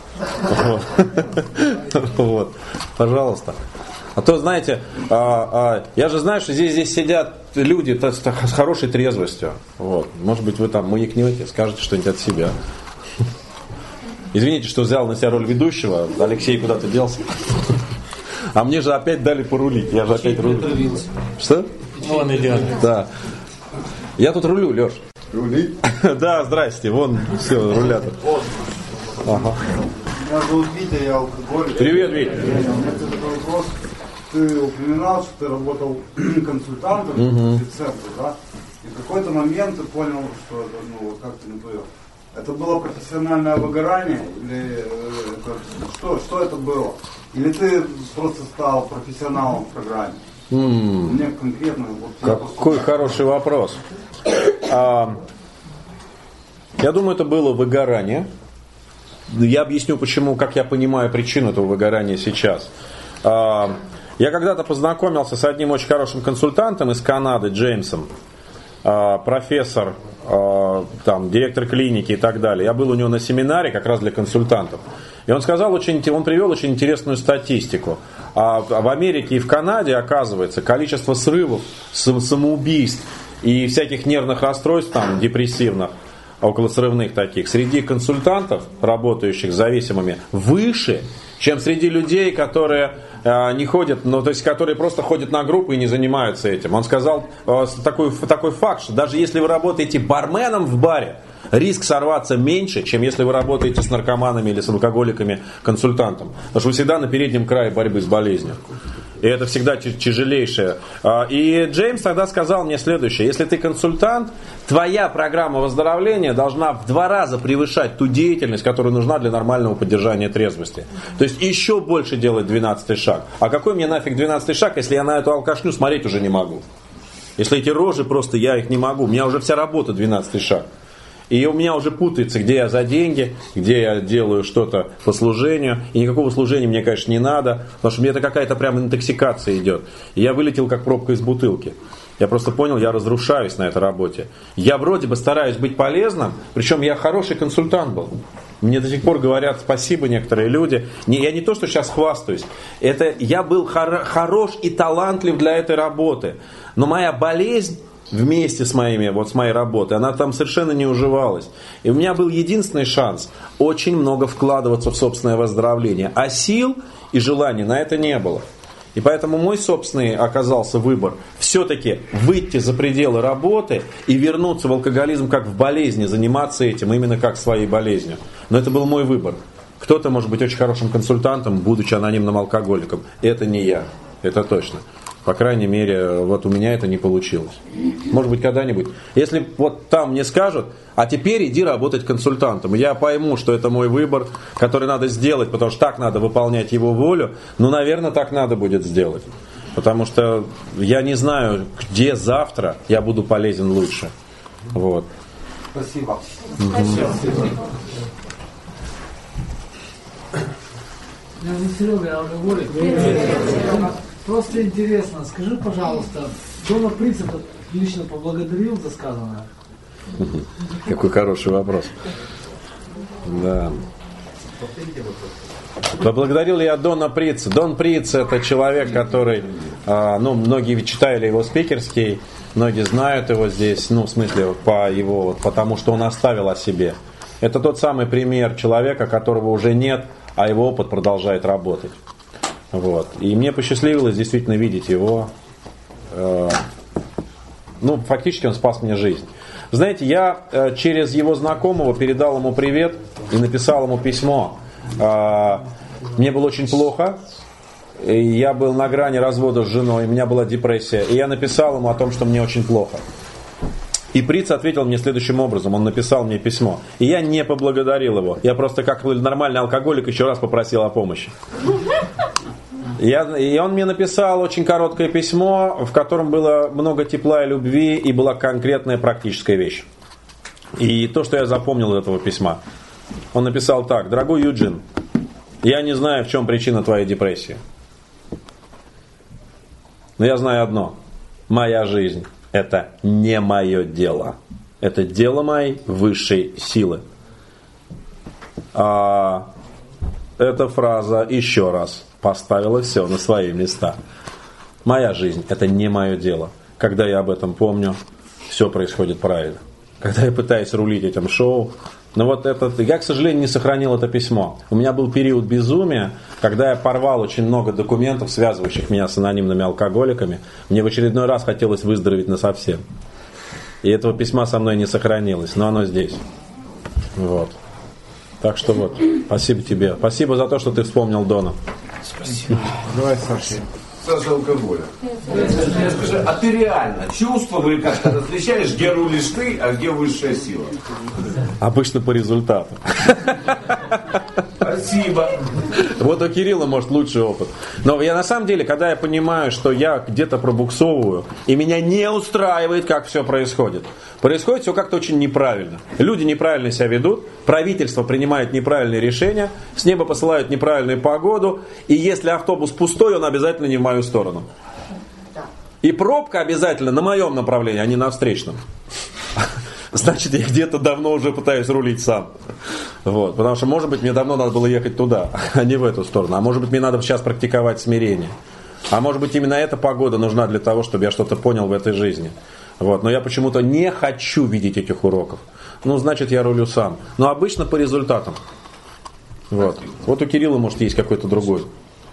Вот. Пожалуйста. А то, знаете, я же знаю, что здесь сидят люди с хорошей трезвостью. Вот. Может быть, вы там маякнете, скажете что-нибудь от себя. Извините, что взял на себя роль ведущего. Алексей куда-то делся. А мне же опять дали порулить. Я же опять рулю. Что? Он идет. Да. Я тут рулю, Леш. Рули? Да, здрасте. Вон все, рулят. Ага. Меня зовут Витя, я алкоголик. Привет, Витя. У меня такой вопрос. ты упоминал, что ты работал консультантом в центре, да? И в какой-то момент ты понял, что это, ну, вот как ты не понял. Это было профессиональное выгорание? Или что это было? Или ты просто стал профессионалом в программе? Мне конкретно... Вот, какой хороший вопрос. Я думаю, это было выгорание. Я объясню, почему, как я понимаю причину этого выгорания сейчас. Я когда-то познакомился с одним очень хорошим консультантом из Канады, Джеймсом, профессор, там, директор клиники и так далее. Я был у него на семинаре как раз для консультантов. И он привел очень интересную статистику. В Америке и в Канаде, оказывается, количество срывов, самоубийств и всяких нервных расстройств, там, депрессивных, околосрывных таких, среди консультантов, работающих с зависимыми, выше, чем среди людей, которые не ходят, ну, то есть, которые просто ходят на группы и не занимаются этим. Он сказал такой факт, что даже если вы работаете барменом в баре, риск сорваться меньше, чем если вы работаете с наркоманами или с алкоголиками консультантом. Потому что вы всегда на переднем крае борьбы с болезнью. И это всегда тяжелейшее. И Джеймс тогда сказал мне следующее. Если ты консультант, твоя программа выздоровления должна в 2 раза превышать ту деятельность, которая нужна для нормального поддержания трезвости. То есть еще больше делать 12-й шаг. А какой мне нафиг 12-й шаг, если я на эту алкашню смотреть уже не могу? Если эти рожи просто, я их не могу. У меня уже вся работа 12-й шаг. И у меня уже путается, где я за деньги, где я делаю что-то по служению. И никакого служения мне, конечно, не надо, потому что мне это какая-то прям интоксикация идет. И я вылетел как пробка из бутылки. Я просто понял, я разрушаюсь на этой работе. Я вроде бы стараюсь быть полезным, причем я хороший консультант был. Мне до сих пор говорят спасибо некоторые люди. Я не то, что сейчас хвастаюсь. Это я был хорош и талантлив для этой работы. Но моя болезнь вместе с моей работой, она там совершенно не уживалась. И у меня был единственный шанс очень много вкладываться в собственное выздоровление. А сил и желаний на это не было. И поэтому мой собственный оказался выбор все-таки выйти за пределы работы и вернуться в алкоголизм как в болезни, заниматься этим именно как своей болезнью. Но это был мой выбор. Кто-то может быть очень хорошим консультантом, будучи анонимным алкоголиком. Это не я, это точно. По крайней мере, вот у меня это не получилось. Может быть, когда-нибудь. Если вот там мне скажут, а теперь иди работать консультантом, я пойму, что это мой выбор, который надо сделать, потому что так надо выполнять его волю, ну, наверное, так надо будет сделать. Потому что я не знаю, где завтра я буду полезен лучше. Вот. Спасибо. Я не Серега, алкоголик. Просто интересно, скажи, пожалуйста, Дона Принципа лично поблагодарил за сказанное? Какой хороший вопрос. Да. Поблагодарил ли я Дона Прица? Дон Приц — это человек, который, многие читали его спикерский, многие знают его здесь, в смысле, потому что он оставил о себе. Это тот самый пример человека, которого уже нет, а его опыт продолжает работать. Вот. И мне посчастливилось действительно видеть его. Фактически он спас мне жизнь. Знаете, я через его знакомого передал ему привет и написал ему письмо. Мне было очень плохо. И я был на грани развода с женой, у меня была депрессия. И я написал ему о том, что мне очень плохо. И Приц ответил мне следующим образом. Он написал мне письмо. И я не поблагодарил его. Я просто, как нормальный алкоголик, еще раз попросил о помощи. И он мне написал очень короткое письмо, в котором было много тепла и любви, и была конкретная практическая вещь. И то, что я запомнил из этого письма. Он написал так: «Дорогой Юджин, я не знаю, в чем причина твоей депрессии. Но я знаю одно. Моя жизнь — это не мое дело. Это дело моей высшей силы». Эта фраза еще раз поставила все на свои места. Моя жизнь — это не мое дело. Когда я об этом помню, все происходит правильно. Когда я пытаюсь рулить этим шоу, я, к сожалению, не сохранил это письмо. У меня был период безумия, когда я порвал очень много документов, связывающих меня с анонимными алкоголиками. Мне в очередной раз хотелось выздороветь насовсем. И этого письма со мной не сохранилось, но оно здесь. Вот. Так что спасибо тебе. Спасибо за то, что ты вспомнил Дона. Спасибо. Давай, Саша. даже алкоголя. Скажи, а ты реально чувствовал, или как, когда встречаешь, где рулишь ты, а где высшая сила? Обычно по результату. Спасибо. Вот у Кирилла, может, лучший опыт. Но я на самом деле, когда я понимаю, что я где-то пробуксовываю, и меня не устраивает, как все происходит. Происходит все как-то очень неправильно. Люди неправильно себя ведут, правительство принимает неправильные решения, с неба посылают неправильную погоду, и если автобус пустой, он обязательно не в мою сторону. И пробка обязательно на моем направлении, а не на встречном. Значит, я где-то давно уже пытаюсь рулить сам. Вот. Потому что, может быть, мне давно надо было ехать туда, а не в эту сторону. А может быть, мне надо сейчас практиковать смирение. А может быть, именно эта погода нужна для того, чтобы я что-то понял в этой жизни. Вот. Но я почему-то не хочу видеть этих уроков. Ну, значит, я рулю сам. Но обычно по результатам. Вот. Вот у Кирилла, может, есть какой-то другой.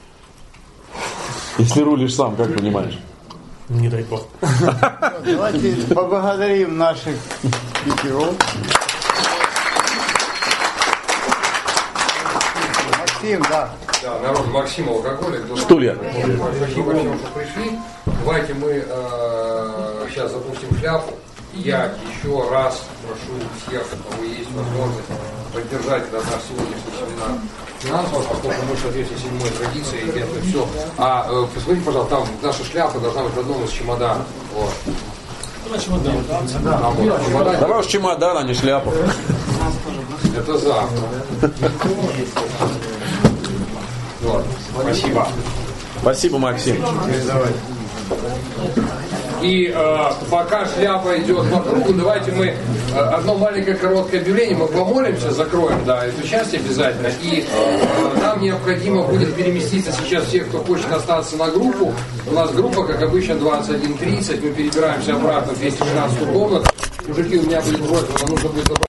Если рулишь сам, как понимаешь? Не дай бог. Давайте поблагодарим наших спикеров. Максим, да. Да, народ, Максим Алкоголик. Стулья. Спасибо большое, что пришли. Давайте мы сейчас запустим шляпу. Я еще раз прошу всех, у кого есть возможность, поддержать наш сегодняшний семинар финансово, поскольку мы в соответствии с 7-й традицией, и это все. Посмотрите, пожалуйста, там наша шляпа должна быть в одном из чемоданов. Вот. Давай уж чемодан, а не шляпу. Это завтра. Вот. Спасибо. Спасибо, Максим. И пока шляпа идет по кругу, давайте мы одно маленькое короткое объявление, мы помолимся, закроем, да, эту часть обязательно. И нам необходимо будет переместиться сейчас всех, кто хочет остаться на группу. У нас группа, как обычно, 21:30, мы перебираемся обратно в 216 комнату. Мужики, у меня будет просьба, нам нужно будет